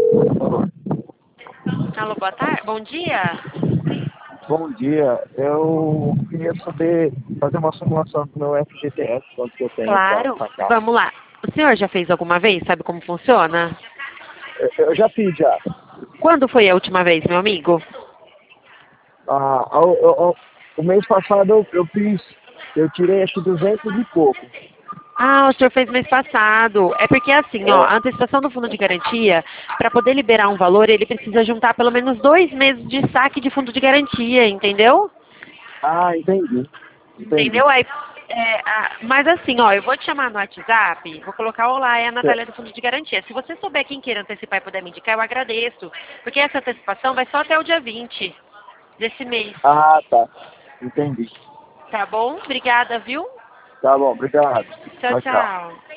Alô, boa tarde. Bom dia. Bom dia. Eu queria saber, fazer uma simulação do meu FGTS, quanto que eu tenho para Claro. sacar. Vamos lá. O senhor já fez alguma vez? Sabe como funciona? Eu já fiz já. Quando foi a última vez, meu amigo? O mês passado eu fiz, eu tirei acho que 200 e pouco. Ah, o senhor fez mês passado. É porque assim, ó, É, a antecipação do fundo de garantia, para poder liberar um valor, ele precisa juntar pelo menos 2 meses de saque de fundo de garantia, entendeu? entendi. Entendi. Entendeu? Aí, mas assim, ó, eu vou te chamar no WhatsApp, vou colocar olá, é a Cê- Natália do Fundo de Garantia. Se você souber quem queira antecipar e puder me indicar, eu agradeço. Porque essa antecipação vai só até o dia 20 desse mês. Tá. Entendi. Tá bom? Obrigada, viu? Tá bom, obrigado. Tchau, Tchau, tchau. tchau.